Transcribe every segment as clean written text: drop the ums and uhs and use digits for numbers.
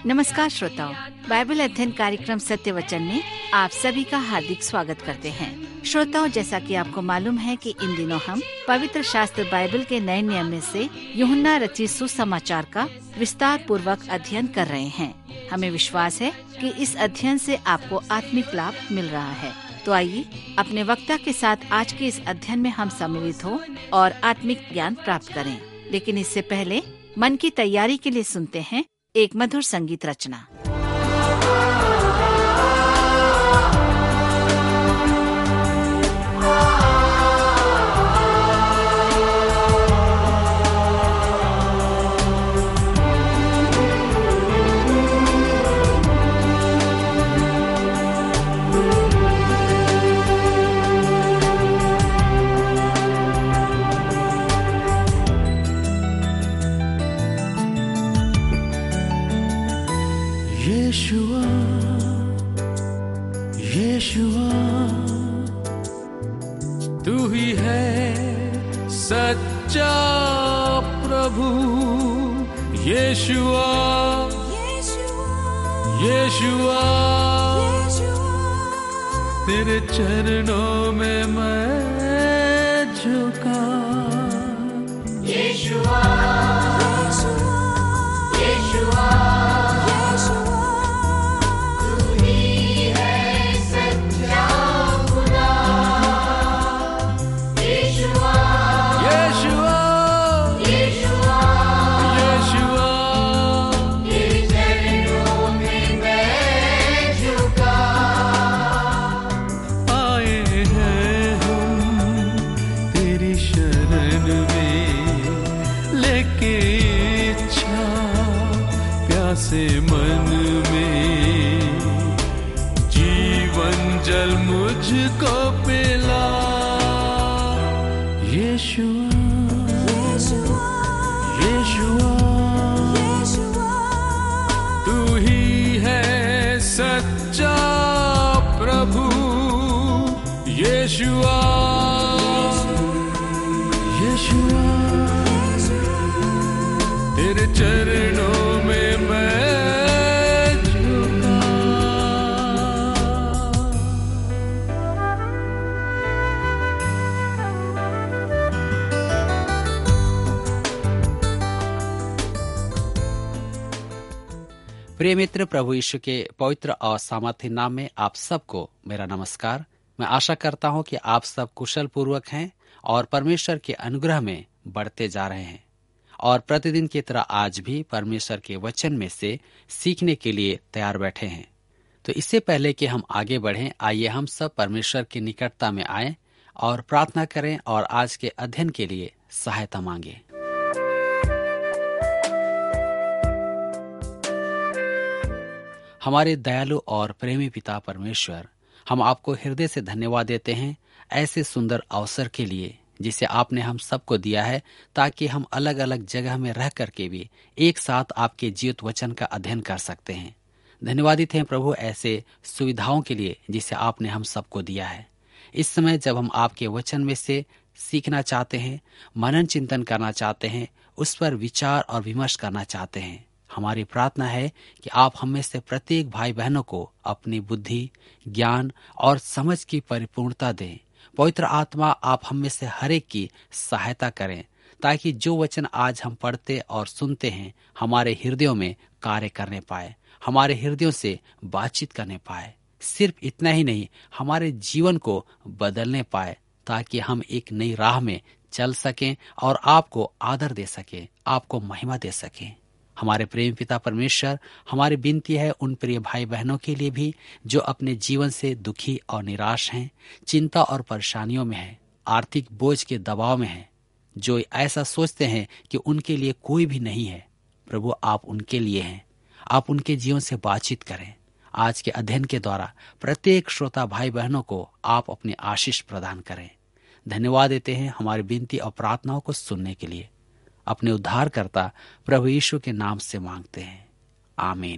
नमस्कार श्रोताओं, बाइबल अध्ययन कार्यक्रम सत्य वचन में आप सभी का हार्दिक स्वागत करते हैं। श्रोताओं, जैसा कि आपको मालूम है कि इन दिनों हम पवित्र शास्त्र बाइबल के नए नियम में से यूहन्ना रचित सुसमाचार का विस्तार पूर्वक अध्ययन कर रहे हैं। हमें विश्वास है कि इस अध्ययन से आपको आत्मिक लाभ मिल रहा है। तो आइए अपने वक्ता के साथ आज के इस अध्ययन में हम सम्मिलित हो और आत्मिक ज्ञान प्राप्त करें। लेकिन इससे पहले मन की तैयारी के लिए सुनते हैं एक मधुर संगीत रचना। यीशुआ तू ही है सच्चा प्रभु। यीशुआ यीशुआ तेरे चरणों में मैं झुका। यीशुआ यीशुआ से मन में जीवन जल मुझको पिला। यीशुआ यीशुआ तू ही है सच्चा प्रभु। यीशुआ यीशुआ तेरे चरणों में मैं झुका। प्रिय मित्र, प्रभु यीशु के पवित्र और सामर्थ्य नाम में आप सबको मेरा नमस्कार। मैं आशा करता हूं कि आप सब कुशल पूर्वक हैं और परमेश्वर के अनुग्रह में बढ़ते जा रहे हैं और प्रतिदिन की तरह आज भी परमेश्वर के वचन में से सीखने के लिए तैयार बैठे हैं। तो इससे पहले कि हम आगे बढ़ें, आइए हम सब परमेश्वर की निकटता में आएं और प्रार्थना करें और आज के अध्ययन के लिए सहायता मांगें। हमारे दयालु और प्रेमी पिता परमेश्वर, हम आपको हृदय से धन्यवाद देते हैं ऐसे सुंदर अवसर के लिए जिसे आपने हम सबको दिया है, ताकि हम अलग अलग जगह में रह करके भी एक साथ आपके जीवित वचन का अध्ययन कर सकते हैं। धन्यवादित हैं प्रभु ऐसे सुविधाओं के लिए जिसे आपने हम सबको दिया है। इस समय जब हम आपके वचन में से सीखना चाहते हैं, मनन चिंतन करना चाहते हैं, उस पर विचार और विमर्श करना चाहते हैं, हमारी प्रार्थना है कि आप हमें से प्रत्येक भाई बहनों को अपनी बुद्धि, ज्ञान और समझ की परिपूर्णता दें। पवित्र आत्मा, आप हम में से हर एक की सहायता करें, ताकि जो वचन आज हम पढ़ते और सुनते हैं हमारे हृदयों में कार्य करने पाए, हमारे हृदयों से बातचीत करने पाए। सिर्फ इतना ही नहीं, हमारे जीवन को बदलने पाए, ताकि हम एक नई राह में चल सकें और आपको आदर दे सकें, आपको महिमा दे सकें। हमारे प्रेम पिता परमेश्वर, हमारी विनती है उन प्रिय भाई बहनों के लिए भी जो अपने जीवन से दुखी और निराश हैं, चिंता और परेशानियों में हैं, आर्थिक बोझ के दबाव में हैं, जो ऐसा सोचते हैं कि उनके लिए कोई भी नहीं है। प्रभु, आप उनके लिए हैं। आप उनके जीवन से बातचीत करें। आज के अध्ययन के द्वारा प्रत्येक श्रोता भाई बहनों को आप अपनी आशीष प्रदान करें। धन्यवाद देते हैं हमारी विनती और प्रार्थनाओं को सुनने के लिए। अपने उद्धारकर्ता प्रभु यीशु के नाम से मांगते हैं, आमीन।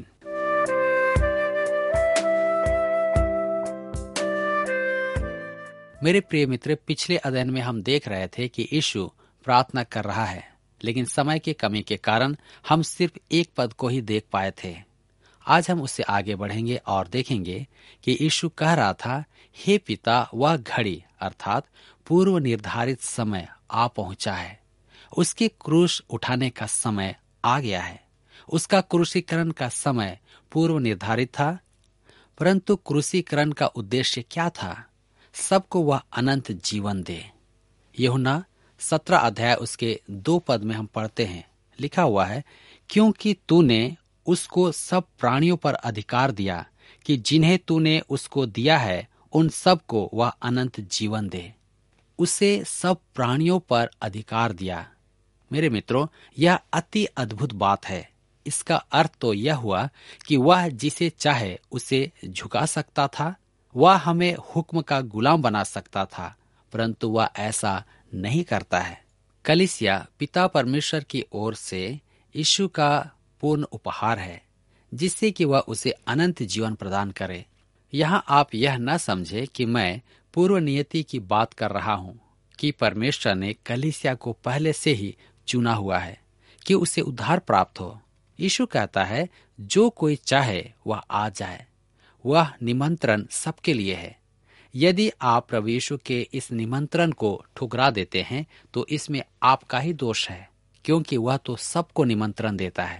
मेरे प्रिय मित्र, पिछले अध्ययन में हम देख रहे थे कि यीशु प्रार्थना कर रहा है, लेकिन समय की कमी के कारण हम सिर्फ एक पद को ही देख पाए थे। आज हम उससे आगे बढ़ेंगे और देखेंगे कि यीशु कह रहा था, हे पिता, वह घड़ी अर्थात पूर्व निर्धारित समय आ पहुंचा है। उसकी क्रूस उठाने का समय आ गया है। उसका क्रूसीकरण का समय पूर्व निर्धारित था, परंतु क्रूसीकरण का उद्देश्य क्या था? सबको वह अनंत जीवन दे। यूहन्ना 17 अध्याय उसके 2 पद में हम पढ़ते हैं, लिखा हुआ है, क्योंकि तूने उसको सब प्राणियों पर अधिकार दिया कि जिन्हें तूने उसको दिया है उन सब को वह अनंत जीवन दे। उसे सब प्राणियों पर अधिकार दिया। मेरे मित्रों, यह अति अद्भुत बात है। इसका अर्थ तो यह हुआ कि वह जिसे चाहे उसे झुका सकता था, वह हमें हुक्म का गुलाम बना सकता था, परंतु वह ऐसा नहीं करता है। कलीसिया पिता परमेश्वर की ओर से यीशु का पूर्ण उपहार है, जिससे कि वह उसे अनंत जीवन प्रदान करे। यहाँ आप यह न समझे कि मैं पूर्व नियति की बात कर रहा हूँ कि परमेश्वर ने कलीसिया को पहले से ही चुना हुआ है कि उसे उद्धार प्राप्त हो। यीशु कहता है, जो कोई चाहे वह आ जाए। वह निमंत्रण सबके लिए है। यदि आप प्रभु यीशु के इस निमंत्रण को ठुकरा देते हैं तो इसमें आपका ही दोष है, क्योंकि वह तो सबको निमंत्रण देता है।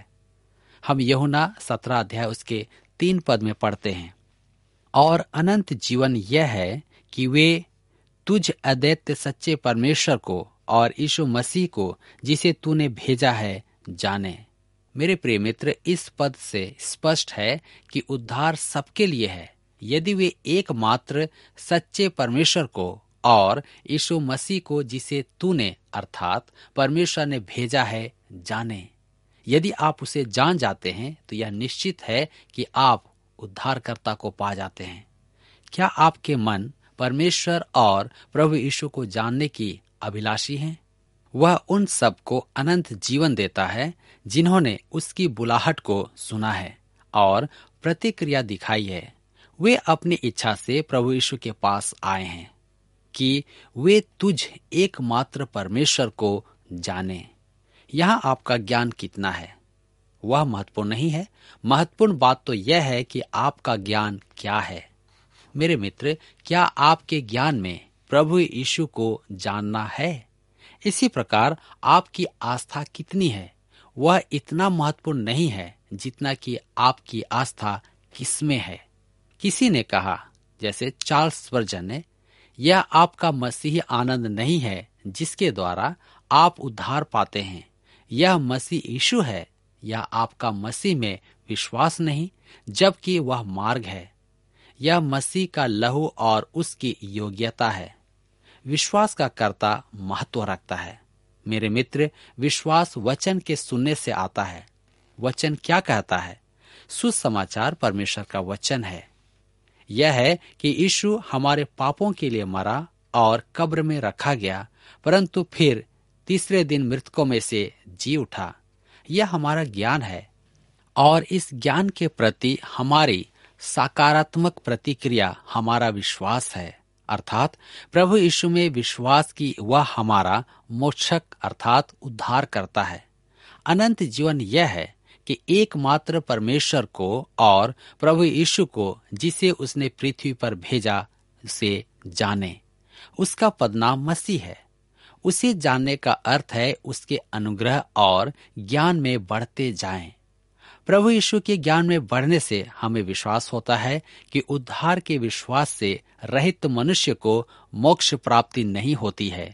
हम यूहन्ना 17 अध्याय उसके 3 पद में पढ़ते हैं, और अनंत जीवन यह है कि वे तुझ अद्वितीय सच्चे परमेश्वर को और यीशु मसीह को जिसे तूने भेजा है जाने। मेरे प्रिय मित्र, इस पद से स्पष्ट है कि उद्धार सबके लिए है, यदि वे एकमात्र सच्चे परमेश्वर को और यीशु मसीह को जिसे तूने अर्थात परमेश्वर ने भेजा है जाने। यदि आप उसे जान जाते हैं तो यह निश्चित है कि आप उद्धारकर्ता को पा जाते हैं। क्या आपके मन परमेश्वर और प्रभु यीशु को जानने की अभिलाषी हैं? वह उन सब को अनंत जीवन देता है जिन्होंने उसकी बुलाहट को सुना है और प्रतिक्रिया दिखाई है। वे अपनी इच्छा से प्रभु यीशु के पास आए हैं कि वे तुझ एकमात्र परमेश्वर को जाने। यहाँ आपका ज्ञान कितना है वह महत्वपूर्ण नहीं है। महत्वपूर्ण बात तो यह है कि आपका ज्ञान क्या है। मेरे मित्र, क्या आपके ज्ञान में प्रभु यीशु को जानना है? इसी प्रकार आपकी आस्था कितनी है वह इतना महत्वपूर्ण नहीं है जितना कि आपकी आस्था किसमें है। किसी ने कहा, जैसे चार्ल्स स्पर्जन ने, यह आपका मसीही आनंद नहीं है जिसके द्वारा आप उद्धार पाते हैं, यह मसीह यीशु है, या आपका मसीह में विश्वास नहीं जबकि वह मार्ग है। यह मसीह का लहू और उसकी योग्यता है। विश्वास का कर्ता महत्व रखता है। मेरे मित्र, विश्वास वचन के सुनने से आता है। वचन क्या कहता है? सुसमाचार परमेश्वर का वचन है। यह है कि यीशु हमारे पापों के लिए मरा और कब्र में रखा गया, परंतु फिर तीसरे दिन मृतकों में से जी उठा। यह हमारा ज्ञान है और इस ज्ञान के प्रति हमारी सकारात्मक प्रतिक्रिया हमारा विश्वास है, अर्थात प्रभु यीशु में विश्वास की वह हमारा मोक्षक अर्थात उद्धार करता है। अनंत जीवन यह है कि एकमात्र परमेश्वर को और प्रभु यीशु को जिसे उसने पृथ्वी पर भेजा से जाने। उसका पदनाम मसीह है। उसे जानने का अर्थ है उसके अनुग्रह और ज्ञान में बढ़ते जाएं। प्रभु यीशु के ज्ञान में बढ़ने से हमें विश्वास होता है कि उद्धार के विश्वास से रहित मनुष्य को मोक्ष प्राप्ति नहीं होती है,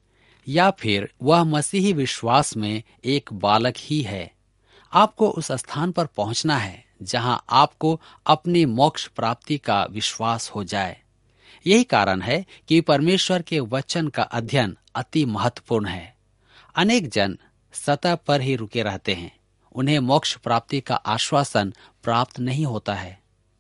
या फिर वह मसीही विश्वास में एक बालक ही है। आपको उस स्थान पर पहुंचना है जहां आपको अपनी मोक्ष प्राप्ति का विश्वास हो जाए। यही कारण है कि परमेश्वर के वचन का अध्ययन अति महत्वपूर्ण है। अनेक जन सतह पर ही रुके रहते हैं, उन्हें मोक्ष प्राप्ति का आश्वासन प्राप्त नहीं होता है।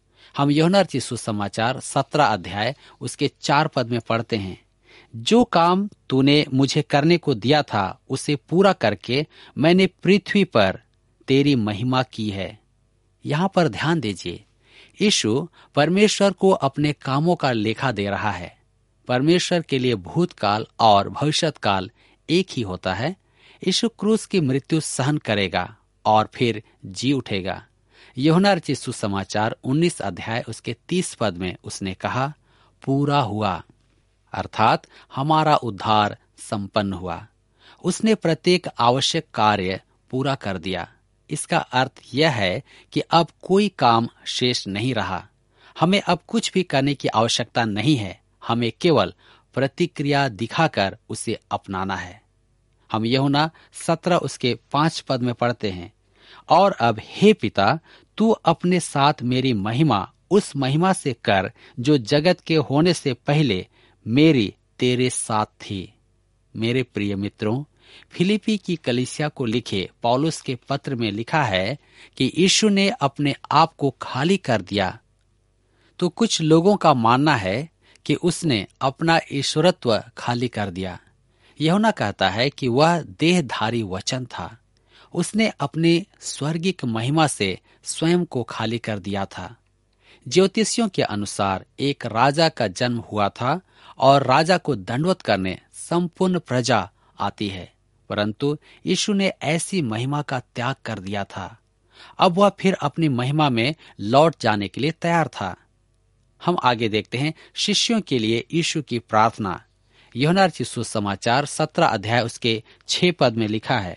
हम यूहन्ना रचित सुसमाचार 17 अध्याय उसके 4 पद में पढ़ते हैं, जो काम तूने मुझे करने को दिया था उसे पूरा करके मैंने पृथ्वी पर तेरी महिमा की है। यहाँ पर ध्यान दीजिए, यीशु परमेश्वर को अपने कामों का लेखा दे रहा है। परमेश्वर के लिए भूतकाल और भविष्यकाल एक ही होता है। यीशु क्रूस की मृत्यु सहन करेगा और फिर जी उठेगा। यूहन्ना रचित सुसमाचार 19 अध्याय उसके 30 पद में उसने कहा, पूरा हुआ, अर्थात हमारा उद्धार संपन्न हुआ। उसने प्रत्येक आवश्यक कार्य पूरा कर दिया। इसका अर्थ यह है कि अब कोई काम शेष नहीं रहा। हमें अब कुछ भी करने की आवश्यकता नहीं है। हमें केवल प्रतिक्रिया दिखाकर उसे अपनाना है। हम यूहन्ना 17 उसके 5 पद में पढ़ते हैं, और अब हे पिता, तू अपने साथ मेरी महिमा उस महिमा से कर जो जगत के होने से पहले मेरी तेरे साथ थी। मेरे प्रिय मित्रों, फिलिपी की कलीसिया को लिखे पौलुस के पत्र में लिखा है कि यीशु ने अपने आप को खाली कर दिया। तो कुछ लोगों का मानना है कि उसने अपना ईश्वरत्व खाली कर दिया। यूहन्ना कहता है कि वह देहधारी वचन था। उसने अपने स्वर्गिक महिमा से स्वयं को खाली कर दिया था। ज्योतिषियों के अनुसार एक राजा का जन्म हुआ था और राजा को दंडवत करने संपूर्ण प्रजा आती है, परंतु यीशु ने ऐसी महिमा का त्याग कर दिया था। अब वह फिर अपनी महिमा में लौट जाने के लिए तैयार था। हम आगे देखते हैं शिष्यों के लिए यीशु की प्रार्थना। यूहन्ना रचित सुसमाचार 17 अध्याय उसके 6 पद में लिखा है,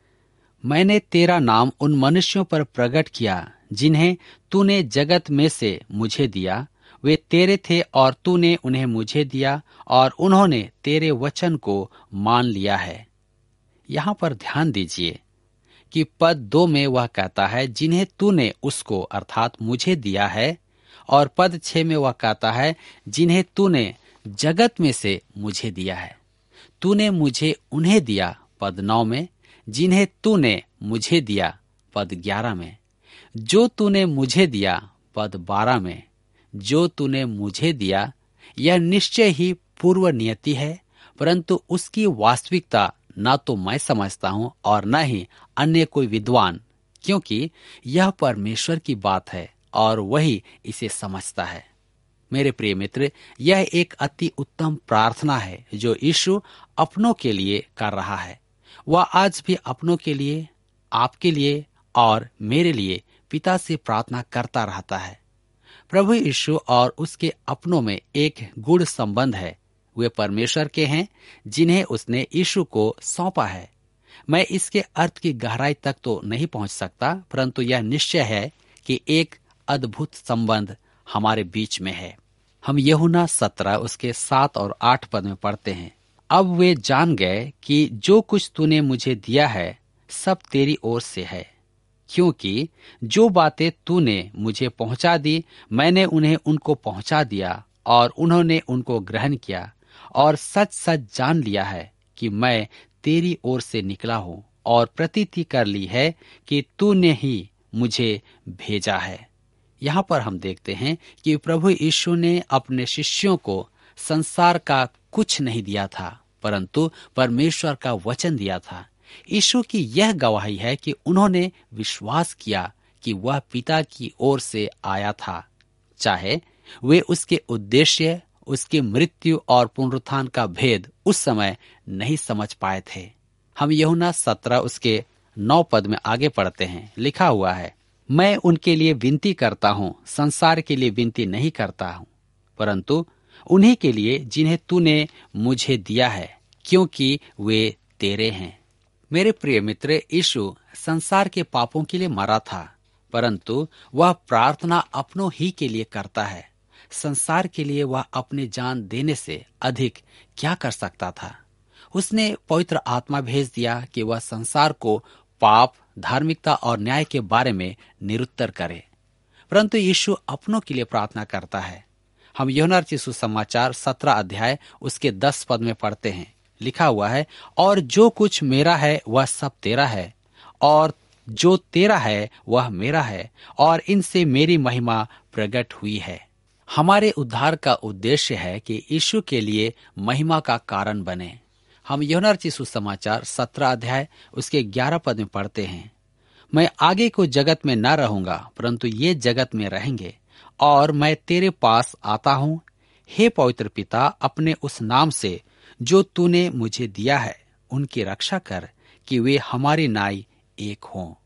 मैंने तेरा नाम उन मनुष्यों पर प्रकट किया जिन्हें तूने जगत में से मुझे दिया। वे तेरे थे और तूने उन्हें मुझे दिया और उन्होंने तेरे वचन को मान लिया है। यहाँ पर ध्यान दीजिए कि पद 2 में वह कहता है जिन्हें तूने उसको अर्थात मुझे दिया है, और पद 6 में वह कहता है जिन्हें तूने जगत में से मुझे दिया है। तूने मुझे उन्हें दिया पद 9 में, जिन्हें तूने मुझे दिया पद 11 में, जो तूने मुझे दिया पद 12 में। जो तूने मुझे दिया यह निश्चय ही पूर्व नियति है, परंतु उसकी वास्तविकता ना तो मैं समझता हूं और न ही अन्य कोई विद्वान, क्योंकि यह परमेश्वर की बात है और वही इसे समझता है। मेरे प्रिय मित्र, यह एक अति उत्तम प्रार्थना है जो यीशु अपनों के लिए कर रहा है। वह आज भी अपनों के लिए, आपके लिए और मेरे लिए पिता से प्रार्थना करता रहता है। प्रभु यीशु और उसके अपनों में एक गूढ़ संबंध है। वे परमेश्वर के हैं जिन्हें उसने यीशु को सौंपा है। मैं इसके अर्थ की गहराई तक तो नहीं पहुंच सकता, परंतु यह निश्चय है कि एक अद्भुत संबंध हमारे बीच में है। हम यूहन्ना 17 उसके 7 और 8 पद में पढ़ते हैं, अब वे जान गए कि जो कुछ तूने मुझे दिया है सब तेरी ओर से है, क्योंकि जो बातें तूने मुझे पहुंचा दी मैंने उन्हें उनको पहुंचा दिया और उन्होंने उनको ग्रहण किया, और सच सच जान लिया है कि मैं तेरी ओर से निकला हूं, और प्रतीति कर ली है कि तूने ही मुझे भेजा है। यहाँ पर हम देखते हैं कि प्रभु यीशु ने अपने शिष्यों को संसार का कुछ नहीं दिया था, परंतु परमेश्वर का वचन दिया था। यीशु की यह गवाही है कि उन्होंने विश्वास किया कि वह पिता की ओर से आया था, चाहे वे उसके उद्देश्य, उसकी मृत्यु और पुनरुत्थान का भेद उस समय नहीं समझ पाए थे। हम यूहन्ना 17 उसके 9 पद में आगे पढ़ते हैं, लिखा हुआ है, मैं उनके लिए विनती करता हूँ, संसार के लिए विनती नहीं करता हूँ, परंतु उन्हीं के लिए जिन्हें तूने मुझे दिया है, क्योंकि वे तेरे हैं। मेरे प्रिय मित्र, यीशु संसार के पापों के लिए मरा था, परंतु वह प्रार्थना अपनों ही के लिए करता है। संसार के लिए वह अपनी जान देने से अधिक क्या कर सकता था। उसने पवित्र आत्मा भेज दिया कि वह संसार को पाप, धार्मिकता और न्याय के बारे में निरुत्तर करे, परंतु यीशु अपनों के लिए प्रार्थना करता है। हम यूहन्ना रचित सुसमाचार 17 अध्याय उसके 10 पद में पढ़ते हैं, लिखा हुआ है, और जो कुछ मेरा है वह सब तेरा है, और जो तेरा है वह मेरा है, और इनसे मेरी महिमा प्रकट हुई है। हमारे उद्धार का उद्देश्य है कि यीशु के लिए महिमा का कारण बने। हम यूहन्ना रचित सुसमाचार 17 अध्याय उसके 11 पद में पढ़ते हैं, मैं आगे को जगत में न रहूंगा, परंतु ये जगत में रहेंगे, और मैं तेरे पास आता हूँ। हे पवित्र पिता, अपने उस नाम से जो तूने मुझे दिया है उनकी रक्षा कर, कि वे हमारी नाई एक हों।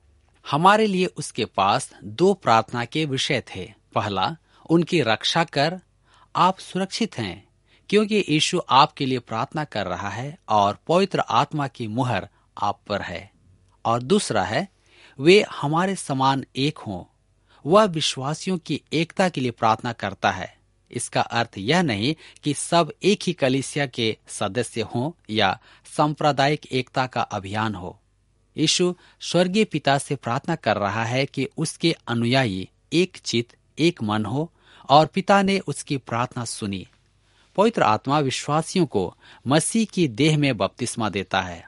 हमारे लिए उसके पास दो प्रार्थना के विषय थे। पहला, उनकी रक्षा कर, आप सुरक्षित हैं क्योंकि यीशु आपके लिए प्रार्थना कर रहा है और पवित्र आत्मा की मुहर आप पर है। और दूसरा है, वे हमारे समान एक हों। वह विश्वासियों की एकता के लिए प्रार्थना करता है। इसका अर्थ यह नहीं कि सब एक ही कलीसिया के सदस्य हों या सांप्रदायिक एकता का अभियान हो। यीशु स्वर्गीय पिता से प्रार्थना कर रहा है कि उसके अनुयायी एक चित्त, एक मन हो, और पिता ने उसकी प्रार्थना सुनी। पवित्र आत्मा विश्वासियों को मसीह की देह में बपतिस्मा देता है,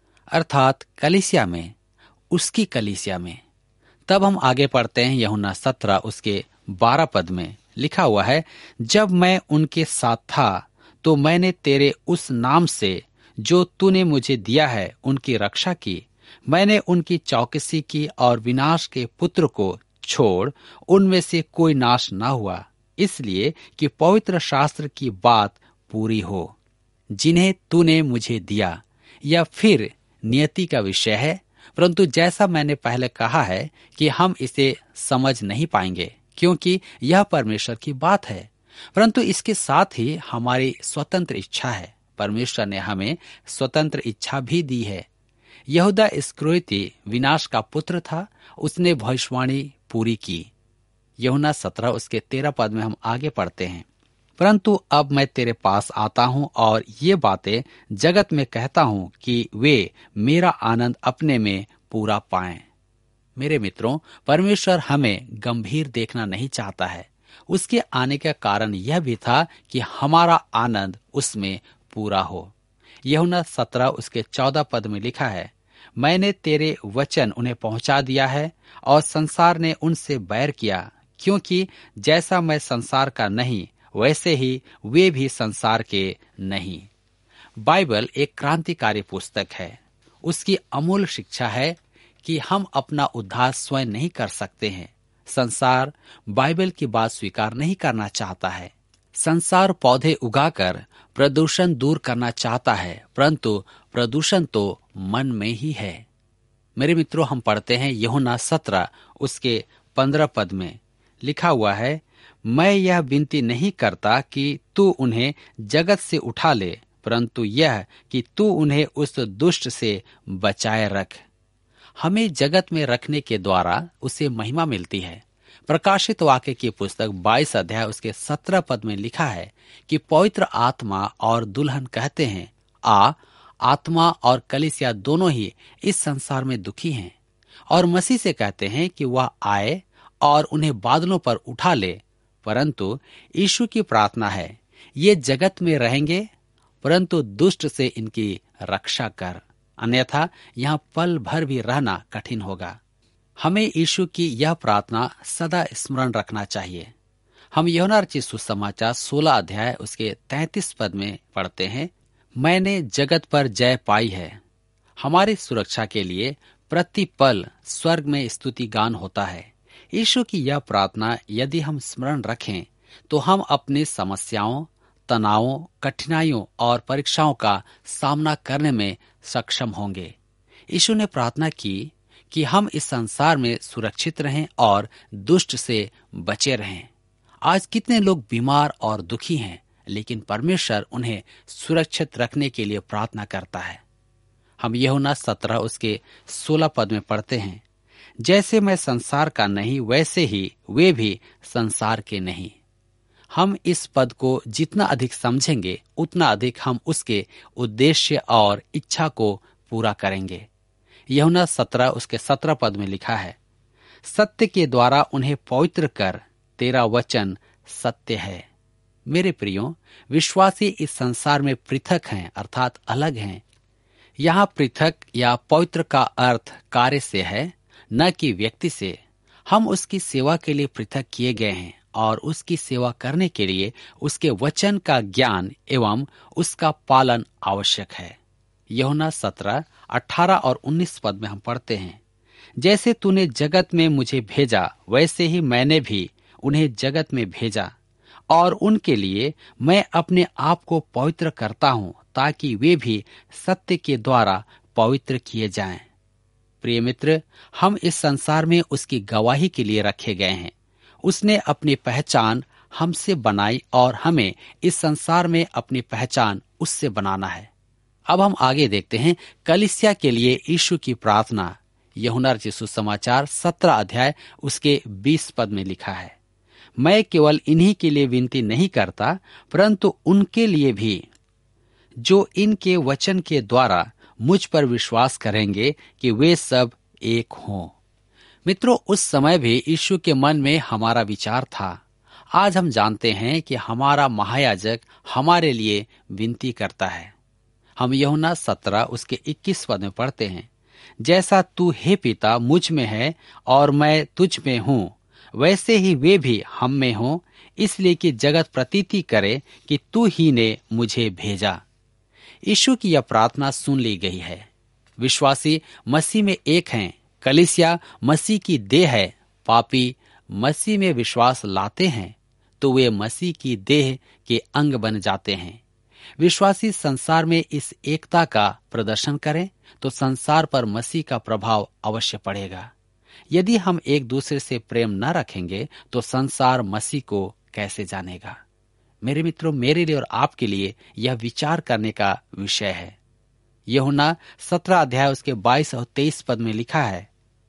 अर्थात कलीसिया में, उसकी कलीसिया में। तब हम आगे पढ़ते हैं, यूहन्ना 17 उसके 12 पद में लिखा हुआ है, जब मैं उनके साथ था तो मैंने तेरे उस नाम से जो तूने मुझे दिया है उनकी रक्षा की। मैंने उनकी चौकसी की और विनाश के पुत्र को छोड़ उनमें से कोई नाश न हुआ, इसलिए कि पवित्र शास्त्र की बात पूरी हो। जिन्हें तूने मुझे दिया, या फिर नियति का विषय है, परंतु जैसा मैंने पहले कहा है कि हम इसे समझ नहीं पाएंगे क्योंकि यह परमेश्वर की बात है, परंतु इसके साथ ही हमारी स्वतंत्र इच्छा है। परमेश्वर ने हमें स्वतंत्र इच्छा भी दी है। यहूदा इस्करियोती विनाश का पुत्र था, उसने भविष्यवाणी पूरी की। यूहन्ना 17 उसके 13 पद में हम आगे पढ़ते हैं, परंतु अब मैं तेरे पास आता हूँ और ये बातें जगत में कहता हूँ कि वे मेरा आनंद अपने में पूरा पाएं। मेरे मित्रों, परमेश्वर हमें गंभीर देखना नहीं चाहता है। उसके आने का कारण यह भी था कि हमारा आनंद उसमें पूरा हो। यूहन्ना 17 उसके 14 पद में लिखा है, मैंने तेरे वचन उन्हें पहुंचा दिया है और संसार ने उनसे बैर किया, क्योंकि जैसा मैं संसार का नहीं वैसे ही वे भी संसार के नहीं। बाइबल एक क्रांतिकारी पुस्तक है। उसकी अमूल्य शिक्षा है कि हम अपना उद्धार स्वयं नहीं कर सकते हैं। संसार बाइबल की बात स्वीकार नहीं करना चाहता है। संसार पौधे उगाकर प्रदूषण दूर करना चाहता है, परंतु प्रदूषण तो मन में ही है। मेरे मित्रों, हम पढ़ते हैं यूहन्ना 17 उसके 15 पद में लिखा हुआ है, मैं यह विनती नहीं करता कि तू उन्हें जगत से उठा ले, परंतु यह कि तू उन्हें उस दुष्ट से बचाए रख। हमें जगत में रखने के द्वारा उसे महिमा मिलती है। प्रकाशित वाक्य की पुस्तक 22 अध्याय उसके 17 पद में लिखा है कि पवित्र आत्मा और दुल्हन कहते हैं, आ। आत्मा और कलीसिया दोनों ही इस संसार में दुखी हैं और मसीह से कहते हैं कि वह आए और उन्हें बादलों पर उठा ले, परंतु यीशु की प्रार्थना है, ये जगत में रहेंगे परंतु दुष्ट से इनकी रक्षा कर, अन्यथा यहाँ पल भर भी रहना कठिन होगा। हमें यीशु की यह प्रार्थना सदा स्मरण रखना चाहिए। हम यूहन्ना रचित सुसमाचार 16 अध्याय उसके 33 पद में पढ़ते हैं, मैंने जगत पर जय पाई है। हमारी सुरक्षा के लिए प्रति पल स्वर्ग में स्तुति गान होता है। यीशु की यह प्रार्थना यदि हम स्मरण रखें तो हम अपनी समस्याओं, तनावों, कठिनाइयों और परीक्षाओं का सामना करने में सक्षम होंगे। यीशु ने प्रार्थना की कि हम इस संसार में सुरक्षित रहें और दुष्ट से बचे रहें। आज कितने लोग बीमार और दुखी हैं, लेकिन परमेश्वर उन्हें सुरक्षित रखने के लिए प्रार्थना करता है। हम यूहन्ना 17 उसके 16 पद में पढ़ते हैं, जैसे मैं संसार का नहीं वैसे ही वे भी संसार के नहीं। हम इस पद को जितना अधिक समझेंगे उतना अधिक हम उसके उद्देश्य और इच्छा को पूरा करेंगे। यूहन्ना 17 उसके 17 पद में लिखा है, सत्य के द्वारा उन्हें पवित्र कर, तेरा वचन सत्य है। मेरे प्रियो, विश्वासी इस संसार में पृथक हैं, अर्थात अलग हैं। यहाँ पृथक या पवित्र का अर्थ कार्य से है, न कि व्यक्ति से। हम उसकी सेवा के लिए पृथक किए गए हैं और उसकी सेवा करने के लिए उसके वचन का ज्ञान एवं उसका पालन आवश्यक है। यूहन्ना 17, 18 और 19 पद में हम पढ़ते हैं, जैसे तूने जगत में मुझे भेजा वैसे ही मैंने भी उन्हें जगत में भेजा और उनके लिए मैं अपने आप को पवित्र करता हूँ ताकि वे भी सत्य के द्वारा पवित्र किए जाएं। प्रिय मित्र, हम इस संसार में उसकी गवाही के लिए रखे गए हैं। उसने अपनी पहचान हमसे बनाई और हमें इस संसार में अपनी पहचान उससे बनाना है। अब हम आगे देखते हैं कलीसिया के लिए यीशु की प्रार्थना। यूहन्ना रचित सुसमाचार 17 अध्याय उसके 20 पद में लिखा है, मैं केवल इन्हीं के लिए विनती नहीं करता, परंतु उनके लिए भी जो इनके वचन के द्वारा मुझ पर विश्वास करेंगे कि वे सब एक हों। मित्रों, उस समय भी यीशु के मन में हमारा विचार था। आज हम जानते हैं कि हमारा महायाजक हमारे लिए विनती करता है। हम यूहन्ना 17 उसके 21 पद में पढ़ते हैं, जैसा तू हे पिता मुझ में है और मैं तुझ में हूँ, वैसे ही वे भी हम में हों, इसलिए कि जगत प्रतीति करे कि तू ही ने मुझे भेजा। यीशु की यह प्रार्थना सुन ली गई है। विश्वासी मसीह में एक हैं। कलीसिया मसीह की देह है। पापी मसीह में विश्वास लाते हैं तो वे मसीह की देह के अंग बन जाते हैं। विश्वासी संसार में इस एकता का प्रदर्शन करें तो संसार पर मसीह का प्रभाव अवश्य पड़ेगा। यदि हम एक दूसरे से प्रेम न रखेंगे तो संसार मसीह को कैसे जानेगा। मेरे मित्रों, मेरे लिए और आपके लिए यह विचार करने का विषय है। यूहन्ना 17 अध्याय उसके 22 और 23 पद में लिखा है,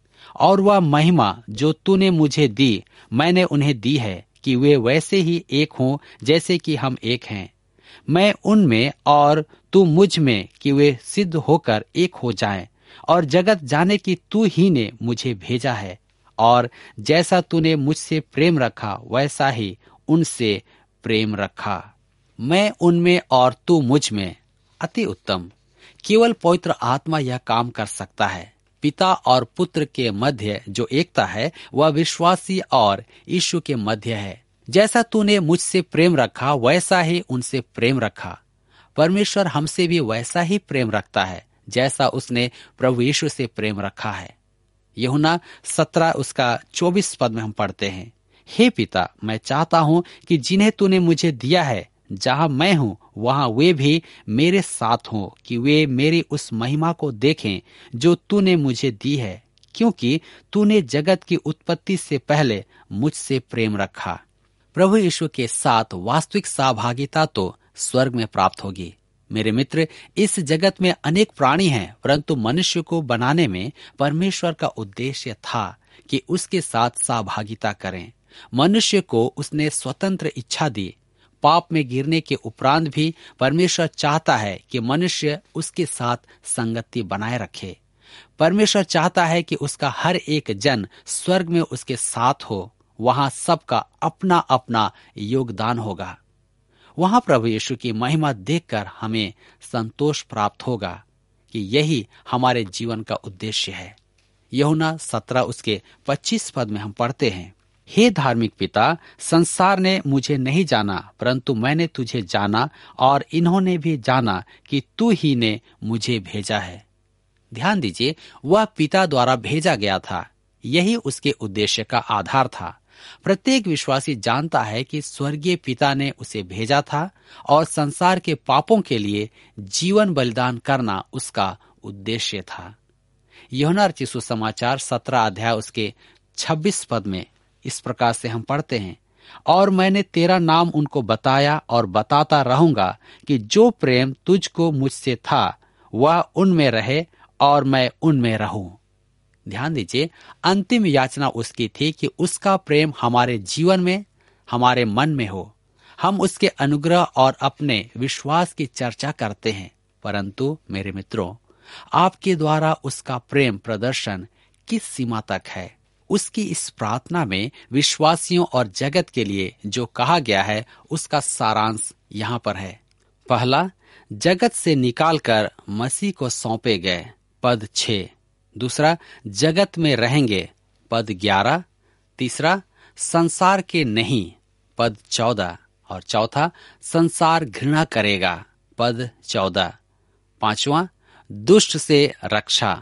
और वह महिमा जो तूने मुझे दी मैंने उन्हें दी है कि वे वैसे ही एक हों जैसे कि हम एक हैं, मैं उनमें और तू मुझ में, कि वे सिद्ध होकर एक हो जाएं, और जगत जाने कि तू ही ने मुझे भेजा है, और जैसा तूने मुझसे प्रेम रखा वैसा ही उनसे प्रेम रखा। मैं उनमें और तू मुझ में। अति उत्तम। केवल पवित्र आत्मा यह काम कर सकता है। पिता और पुत्र के मध्य जो एकता है वह विश्वासी और यीशु के मध्य है। जैसा तूने मुझसे प्रेम रखा वैसा ही उनसे प्रेम रखा। परमेश्वर हमसे भी वैसा ही प्रेम रखता है जैसा उसने प्रभु यीशु से प्रेम रखा है। यूहन्ना 17 उसका 24 पद में हम पढ़ते हैं, हे पिता, मैं चाहता हूं कि जिन्हें तूने मुझे दिया है, जहां मैं हूं वहां वे भी मेरे साथ हों, कि वे मेरी उस महिमा को देखें जो तूने मुझे दी है, क्योंकि तूने जगत की उत्पत्ति से पहले मुझसे प्रेम रखा। प्रभु यीशु के साथ वास्तविक सहभागिता तो स्वर्ग में प्राप्त होगी। मेरे मित्र, इस जगत में अनेक प्राणी हैं, परंतु मनुष्य को बनाने में परमेश्वर का उद्देश्य था कि उसके साथ सहभागिता करें। मनुष्य को उसने स्वतंत्र इच्छा दी। पाप में गिरने के उपरांत भी परमेश्वर चाहता है कि मनुष्य उसके साथ संगति बनाए रखे। परमेश्वर चाहता है कि उसका हर एक जन स्वर्ग में उसके साथ हो। वहां सबका अपना अपना योगदान होगा। वहां प्रभु यीशु की महिमा देखकर हमें संतोष प्राप्त होगा कि यही हमारे जीवन का उद्देश्य है। यूहन्ना 17 उसके 25 पद में हम पढ़ते हैं, हे धार्मिक पिता, संसार ने मुझे नहीं जाना, परंतु मैंने तुझे जाना, और इन्होंने भी जाना कि तू ही ने मुझे भेजा है। ध्यान दीजिए, वह पिता द्वारा भेजा गया था। यही उसके उद्देश्य का आधार था। प्रत्येक विश्वासी जानता है कि स्वर्गीय पिता ने उसे भेजा था और संसार के पापों के लिए जीवन बलिदान करना उसका उद्देश्य था। यूहन्ना रचित सुसमाचार 17 अध्याय उसके 26 पद में इस प्रकार से हम पढ़ते हैं, और मैंने तेरा नाम उनको बताया और बताता रहूंगा कि जो प्रेम तुझको मुझसे था वह उनमें रहे और मैं उनमें रहूं। ध्यान दीजिए, अंतिम याचना उसकी थी कि उसका प्रेम हमारे जीवन में, हमारे मन में हो। हम उसके अनुग्रह और अपने विश्वास की चर्चा करते हैं, परंतु मेरे मित्रों, आपके द्वारा उसका प्रेम प्रदर्शन किस सीमा तक है? उसकी इस प्रार्थना में विश्वासियों और जगत के लिए जो कहा गया है उसका सारांश यहाँ पर है। पहला, जगत से निकालकर मसीह को सौंपे गए, पद 6। दूसरा, जगत में रहेंगे, पद 11। तीसरा, संसार के नहीं, पद 14। और चौथा, संसार घृणा करेगा, पद 14। पांचवा, दुष्ट से रक्षा,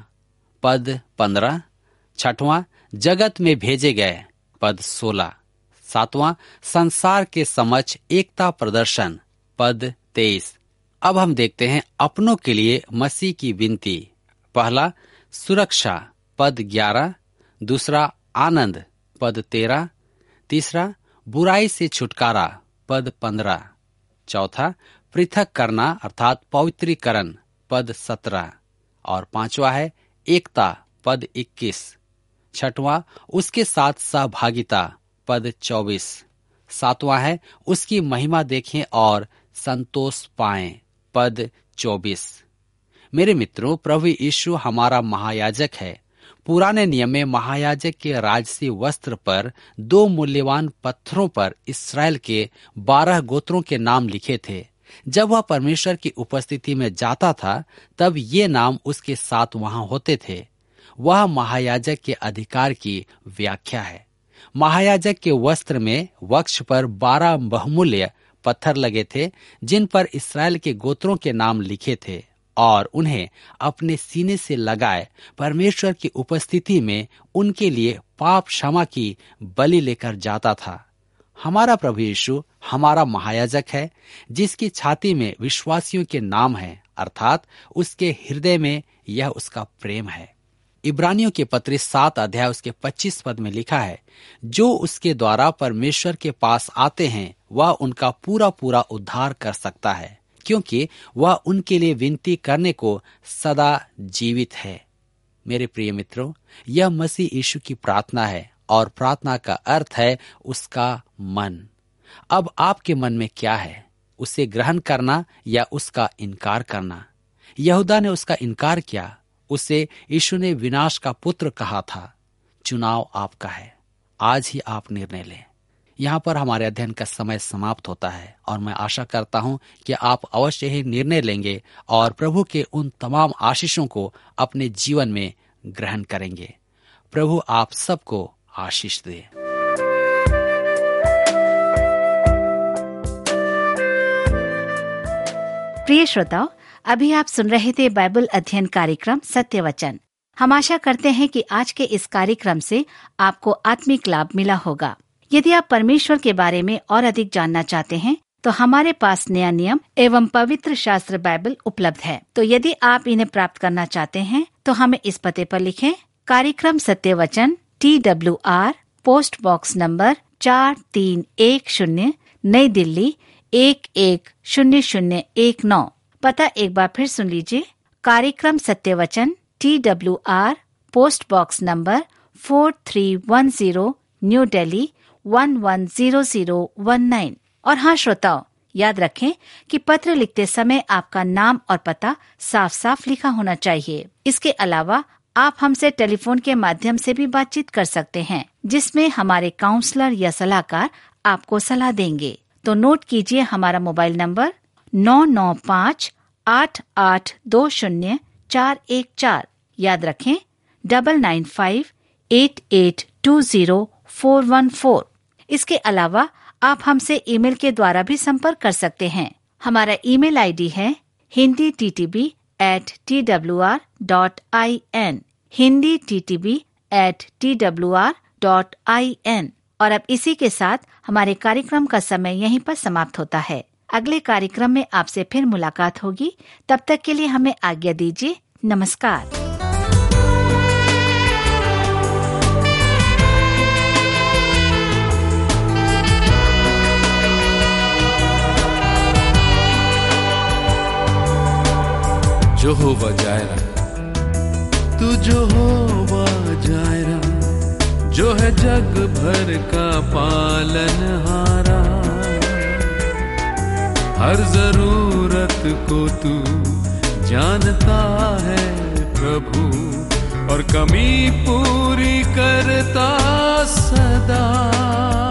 पद 15। छठवां, जगत में भेजे गए, पद 16। सातवां, संसार के समक्ष एकता प्रदर्शन, पद 23। अब हम देखते हैं अपनों के लिए मसीह की विनती। पहला, सुरक्षा, पद 11, दूसरा आनंद पद 13, तीसरा बुराई से छुटकारा पद 15, चौथा पृथक करना अर्थात पवित्रीकरण पद 17 और पांचवा है एकता पद 21, छठवां उसके साथ सहभागिता पद 24, सातवां है उसकी महिमा देखें और संतोष पाएं पद 24। मेरे मित्रों, प्रभु यीशु हमारा महायाजक है। पुराने नियम में महायाजक के राजसी वस्त्र पर 2 मूल्यवान पत्थरों पर इस्राएल के 12 गोत्रों के नाम लिखे थे। जब वह परमेश्वर की उपस्थिति में जाता था तब ये नाम उसके साथ वहां होते थे। वह महायाजक के अधिकार की व्याख्या है। महायाजक के वस्त्र में वक्ष पर 12 बहुमूल्य पत्थर लगे थे जिन पर इस्राएल के गोत्रों के नाम लिखे थे और उन्हें अपने सीने से लगाए परमेश्वर की उपस्थिति में उनके लिए पाप क्षमा की बलि लेकर जाता था। हमारा प्रभु यीशु हमारा महायाजक है जिसकी छाती में विश्वासियों के नाम है, अर्थात उसके हृदय में यह उसका प्रेम है। इब्रानियों के पत्र 7 अध्याय उसके 25 पद में लिखा है, जो उसके द्वारा परमेश्वर के पास आते हैं वह उनका पूरा पूरा उद्धार कर सकता है, क्योंकि वह उनके लिए विनती करने को सदा जीवित है। मेरे प्रिय मित्रों, यह मसीह यीशु की प्रार्थना है और प्रार्थना का अर्थ है उसका मन। अब आपके मन में क्या है? उसे ग्रहण करना या उसका इनकार करना? यहूदा ने उसका इनकार किया। उसे यीशु ने विनाश का पुत्र कहा था। चुनाव आपका है। आज ही आप निर्णय लें। यहाँ पर हमारे अध्ययन का समय समाप्त होता है और मैं आशा करता हूँ कि आप अवश्य ही निर्णय लेंगे और प्रभु के उन तमाम आशीषों को अपने जीवन में ग्रहण करेंगे। प्रभु आप सबको आशीष दे। प्रिय श्रोताओ, अभी आप सुन रहे थे बाइबल अध्ययन कार्यक्रम सत्य वचन। हम आशा करते हैं कि आज के इस कार्यक्रम से आपको आत्मिक लाभ मिला होगा। यदि आप परमेश्वर के बारे में और अधिक जानना चाहते हैं तो हमारे पास नया नियम एवं पवित्र शास्त्र बाइबल उपलब्ध है। तो यदि आप इन्हें प्राप्त करना चाहते हैं तो हमें इस पते पर लिखें। कार्यक्रम Satya Vachan, TWR, post box number 4310, नई दिल्ली 110019। पता एक बार फिर सुन लीजिए। कार्यक्रम Satya Vachan, TWR, post box number 4310, new Delhi 110019। और हाँ श्रोताओ, याद रखें कि पत्र लिखते समय आपका नाम और पता साफ साफ लिखा होना चाहिए। इसके अलावा आप हमसे टेलीफोन के माध्यम से भी बातचीत कर सकते हैं, जिसमें हमारे काउंसलर या सलाहकार आपको सलाह देंगे। तो नोट कीजिए हमारा मोबाइल नंबर 9958820414। याद रखें 9958820414। इसके अलावा आप हमसे ईमेल के द्वारा भी संपर्क कर सकते हैं। हमारा ईमेल आईडी है hinditb@twr.in, hinditb@twr.in। और अब इसी के साथ हमारे कार्यक्रम का समय यहीं पर समाप्त होता है। अगले कार्यक्रम में आपसे फिर मुलाकात होगी। तब तक के लिए हमें आज्ञा दीजिए। नमस्कार। यहोवा जायरा, तू यहोवा जायरा, जो है जग भर का पालनहारा। हर जरूरत को तू जानता है प्रभु, और कमी पूरी करता सदा।